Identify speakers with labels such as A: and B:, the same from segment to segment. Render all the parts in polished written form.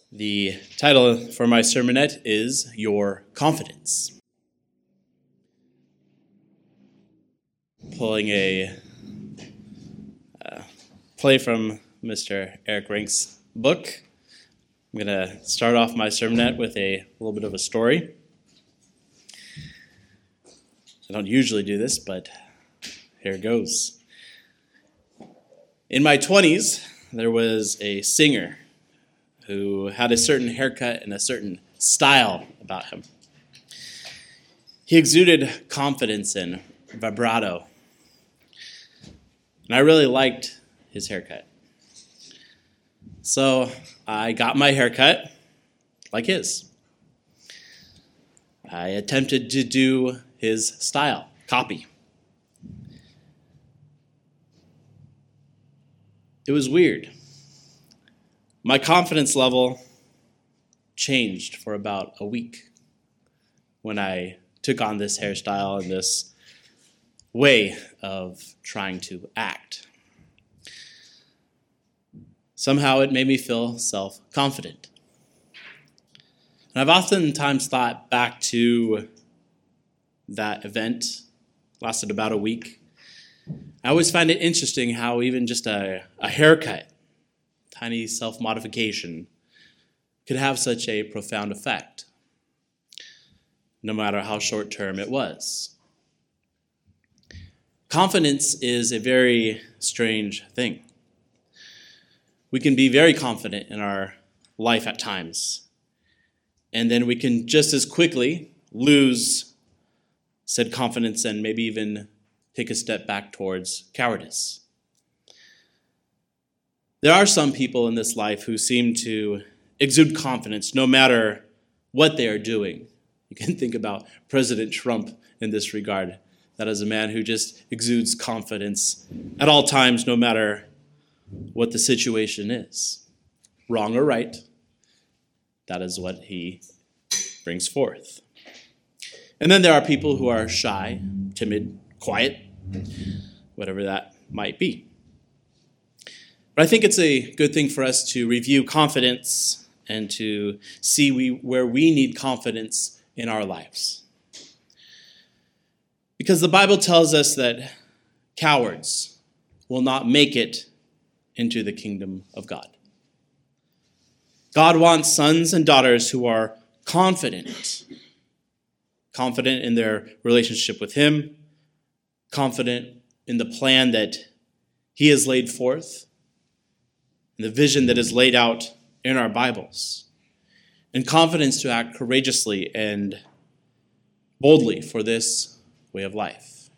A: The title for my sermonette is Your Confidence. Pulling a play from Mr. Eric Rink's book. I'm going to start off my sermonette with a little bit of a story. I don't usually do this, but here it goes. In my 20s, there was a singer who had a certain haircut and a certain style about him. He exuded confidence and vibrato, and I really liked his haircut. So I got my haircut like his. I attempted to do his style, copy. It was weird. My confidence level changed for about a week when I took on this hairstyle and this way of trying to act. Somehow it made me feel self-confident. And I've oftentimes thought back to that event, lasted about a week. I always find it interesting how even just a haircut, tiny self-modification, could have such a profound effect, no matter how short-term it was. Confidence is a very strange thing. We can be very confident in our life at times, and then we can just as quickly lose said confidence and maybe even take a step back towards cowardice. There are some people in this life who seem to exude confidence no matter what they are doing. You can think about President Trump in this regard. That is a man who just exudes confidence at all times, no matter what the situation is. Wrong or right, that is what he brings forth. And then there are people who are shy, timid, quiet, whatever that might be. But I think it's a good thing for us to review confidence and to see where we need confidence in our lives. Because the Bible tells us that cowards will not make it into the kingdom of God. God wants sons and daughters who are confident in their relationship with Him, confident in the plan that He has laid forth, and the vision that is laid out in our Bibles, and confidence to act courageously and boldly for this way of life.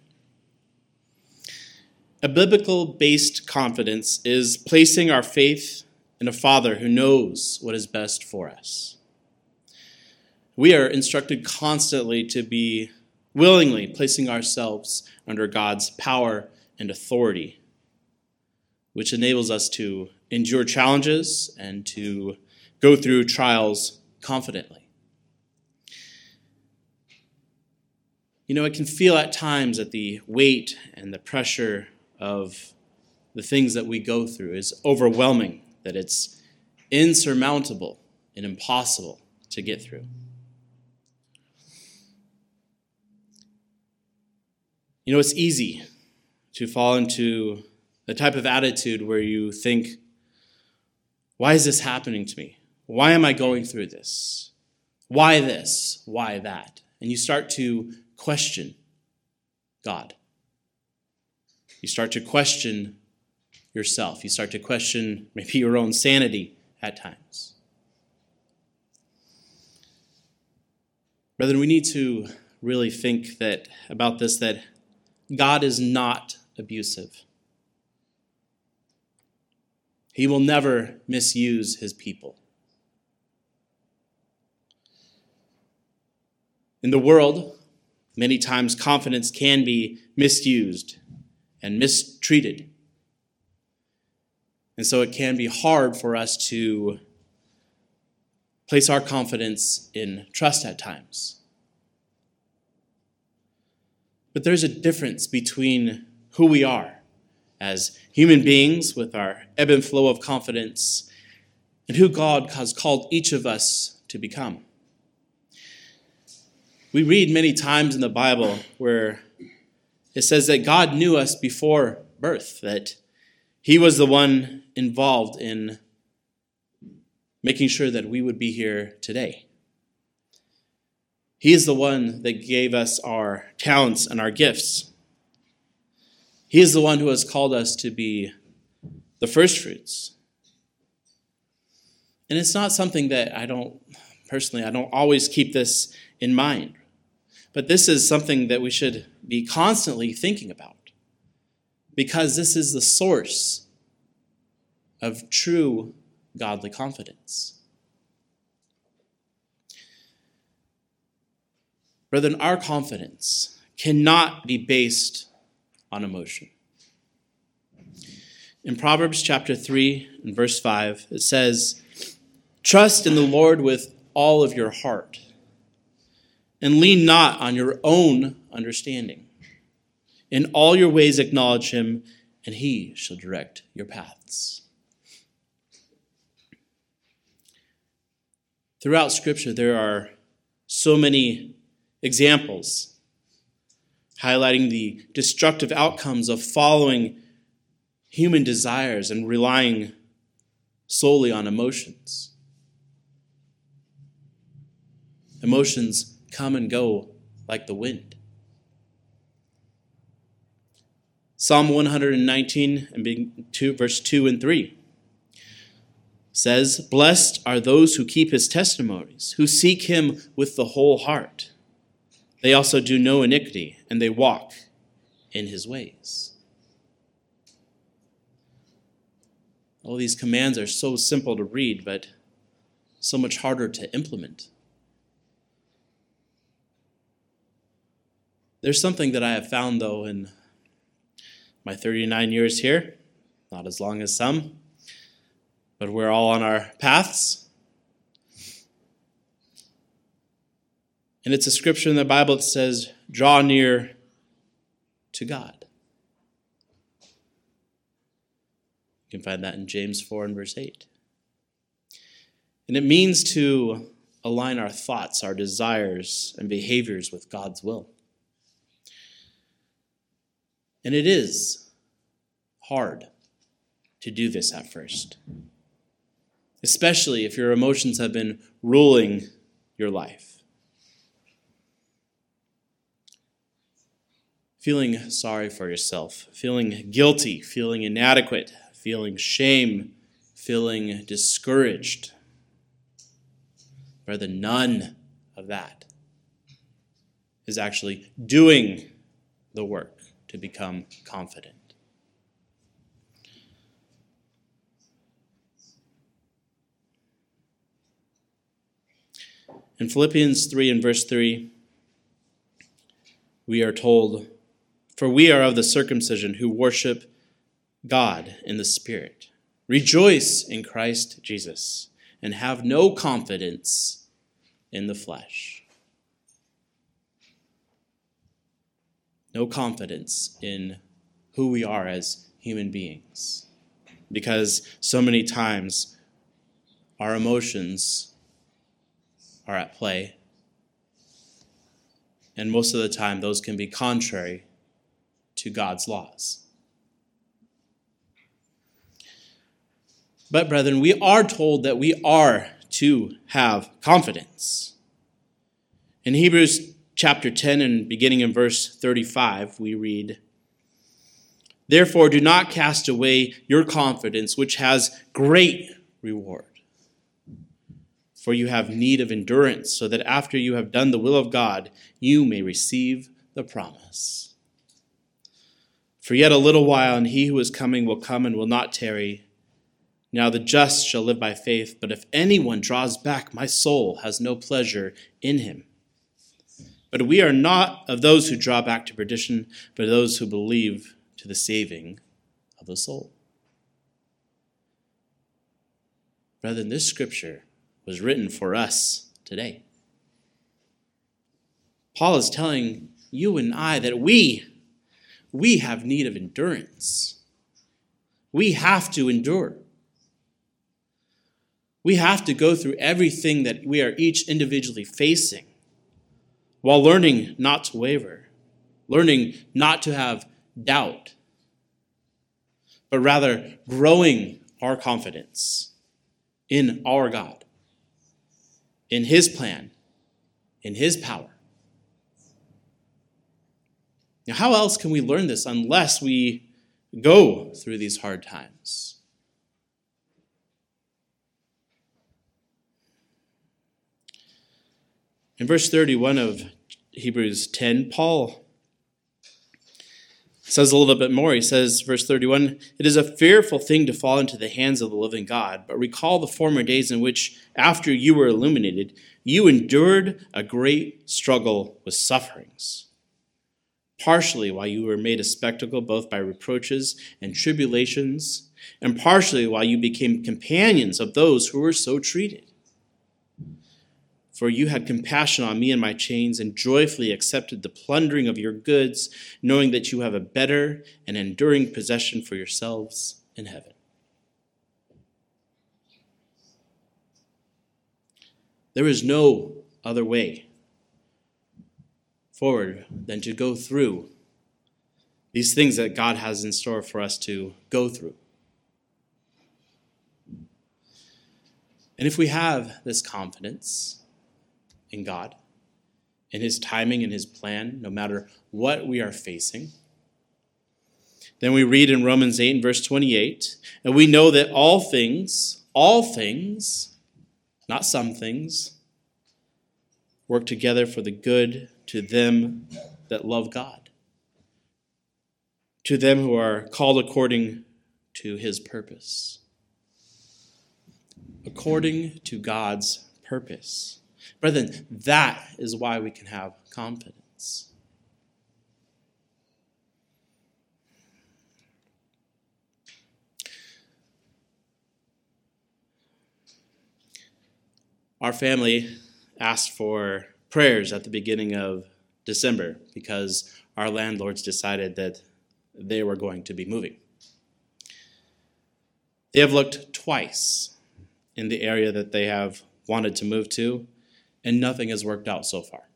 A: A biblical-based confidence is placing our faith in a Father who knows what is best for us. We are instructed constantly to be willingly placing ourselves under God's power and authority, which enables us to endure challenges and to go through trials confidently. You know, it can feel at times that the weight and the pressure of the things that we go through is overwhelming, that it's insurmountable and impossible to get through. You know, it's easy to fall into the type of attitude where you think, why is this happening to me? Why am I going through this? Why this? Why that? And you start to question God. You start to question yourself. You start to question maybe your own sanity at times. Brethren, we need to really think about this, that God is not abusive. He will never misuse His people. In the world, many times confidence can be misused and mistreated. And so it can be hard for us to place our confidence in trust at times. But there's a difference between who we are as human beings with our ebb and flow of confidence and who God has called each of us to become. We read many times in the Bible where it says that God knew us before birth, that he was the one involved in making sure that we would be here today. He is the one that gave us our talents and our gifts. He is the one who has called us to be the first fruits. And it's not something that I don't always keep this in mind. But this is something that we should be constantly thinking about, because this is the source of true godly confidence. Brethren, our confidence cannot be based on emotion. In Proverbs chapter 3 and verse 5, it says, "Trust in the Lord with all of your heart, and lean not on your own understanding. In all your ways acknowledge him, and he shall direct your paths." Throughout Scripture, there are so many examples highlighting the destructive outcomes of following human desires and relying solely on emotions. Emotions come and go like the wind. Psalm 119 and verse 2 and 3 says, "Blessed are those who keep his testimonies, who seek him with the whole heart. They also do no iniquity, and they walk in his ways." All these commands are so simple to read, but so much harder to implement. There's something that I have found, though, in my 39 years here, not as long as some, but we're all on our paths. And it's a scripture in the Bible that says, "Draw near to God." You can find that in James 4 and verse 8. And it means to align our thoughts, our desires, and behaviors with God's will. And it is hard to do this at first, especially if your emotions have been ruling your life. Feeling sorry for yourself, feeling guilty, feeling inadequate, feeling shame, feeling discouraged. Rather, none of that is actually doing the work to become confident. In Philippians 3 and verse 3, we are told, "For we are of the circumcision who worship God in the Spirit. Rejoice in Christ Jesus, and have no confidence in the flesh." No confidence in who we are as human beings, because so many times our emotions are at play, and most of the time those can be contrary to God's laws. But brethren, we are told that we are to have confidence. In Hebrews chapter 10 and beginning in verse 35, we read, "Therefore do not cast away your confidence, which has great reward. For you have need of endurance, so that after you have done the will of God, you may receive the promise. For yet a little while, and he who is coming will come and will not tarry. Now the just shall live by faith, but if anyone draws back, my soul has no pleasure in him. But we are not of those who draw back to perdition, but those who believe to the saving of the soul." Brethren, this scripture was written for us today. Paul is telling you and I that we have need of endurance. We have to endure. We have to go through everything that we are each individually facing while learning not to waver, learning not to have doubt, but rather growing our confidence in our God, in his plan, in his power. Now, how else can we learn this unless we go through these hard times? In verse 31 of Hebrews 10, Paul says a little bit more. He says, verse 31, "It is a fearful thing to fall into the hands of the living God, but recall the former days in which, after you were illuminated, you endured a great struggle with sufferings, partially while you were made a spectacle both by reproaches and tribulations, and partially while you became companions of those who were so treated. For you had compassion on me and my chains, and joyfully accepted the plundering of your goods, knowing that you have a better and enduring possession for yourselves in heaven." There is no other way forward than to go through these things that God has in store for us to go through. And if we have this confidence in God, in his timing and his plan, no matter what we are facing, then we read in Romans 8 and verse 28, "And we know that all things, not some things, work together for the good to them that love God, to them who are called according to his purpose." According to God's purpose. Brethren, that is why we can have confidence. Our family asked for prayers at the beginning of December because our landlords decided that they were going to be moving. They have looked twice in the area that they have wanted to move to, and nothing has worked out so far.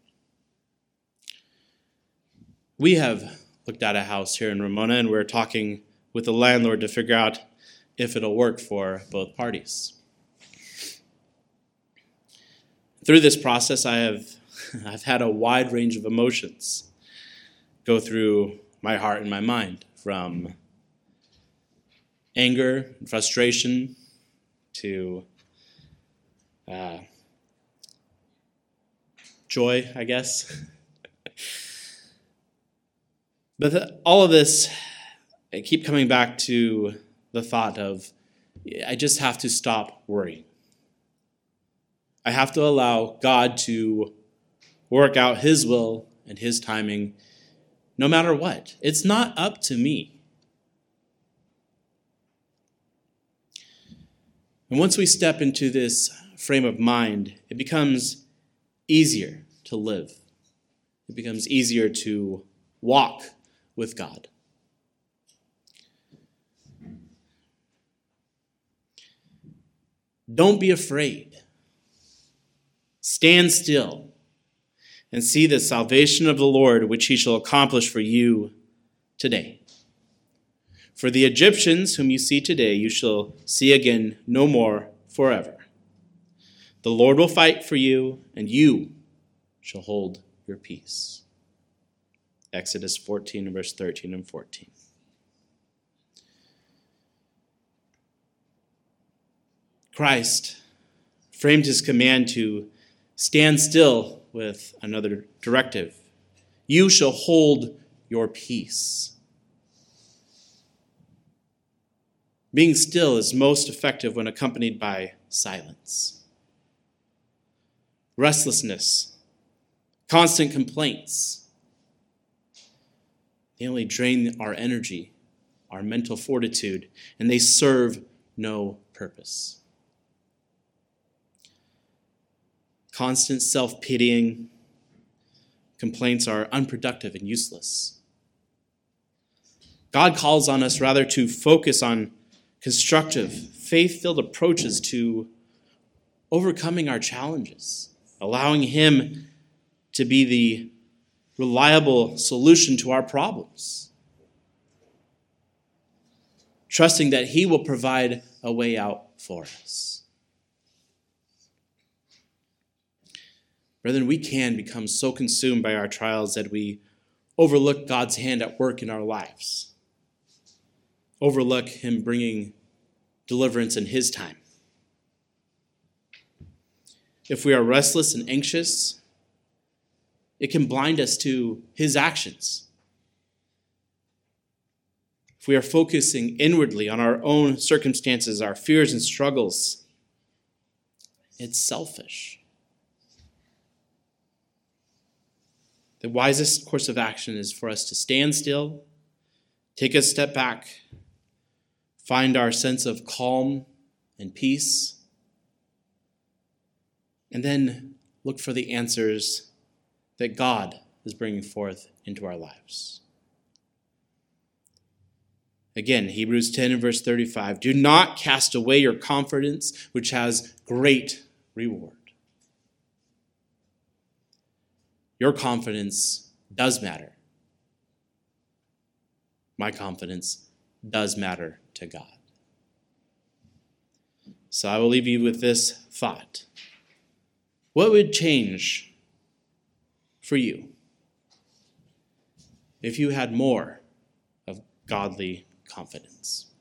A: We have looked at a house here in Ramona, and we're talking with the landlord to figure out if it'll work for both parties. Through this process, I've had a wide range of emotions go through my heart and my mind, from anger and frustration to joy, I guess. But all of this, I keep coming back to the thought of, I just have to stop worrying. I have to allow God to work out his will and his timing no matter what. It's not up to me. And once we step into this frame of mind, it becomes easier to live. It becomes easier to walk with God. Don't be afraid. Stand still and see the salvation of the Lord, which he shall accomplish for you today. For the Egyptians whom you see today, you shall see again no more forever. The Lord will fight for you, and you shall hold your peace. Exodus 14, verse 13 and 14. Christ framed his command to stand still with another directive. You shall hold your peace. Being still is most effective when accompanied by silence. Restlessness, constant complaints, they only drain our energy, our mental fortitude, and they serve no purpose. Constant self-pitying complaints are unproductive and useless. God calls on us rather to focus on constructive, faith-filled approaches to overcoming our challenges, allowing him to be the reliable solution to our problems, trusting that he will provide a way out for us. Brethren, we can become so consumed by our trials that we overlook God's hand at work in our lives, overlook him bringing deliverance in his time. If we are restless and anxious, it can blind us to his actions. If we are focusing inwardly on our own circumstances, our fears and struggles, it's selfish. The wisest course of action is for us to stand still, take a step back, find our sense of calm and peace, and then look for the answers that God is bringing forth into our lives. Again, Hebrews 10 and verse 35, do not cast away your confidence, which has great reward. Your confidence does matter. My confidence does matter to God. So I will leave you with this thought. What would change for you if you had more of godly confidence?